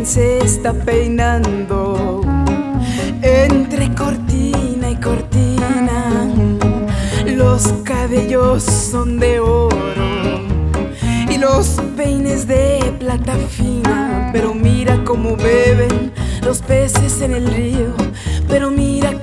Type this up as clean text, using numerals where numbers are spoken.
joven se está peinando entre cortina y cortina. Los cabellos son de oro y los peines de plata fina. Pero mira cómo beben los peces en el río, pero mira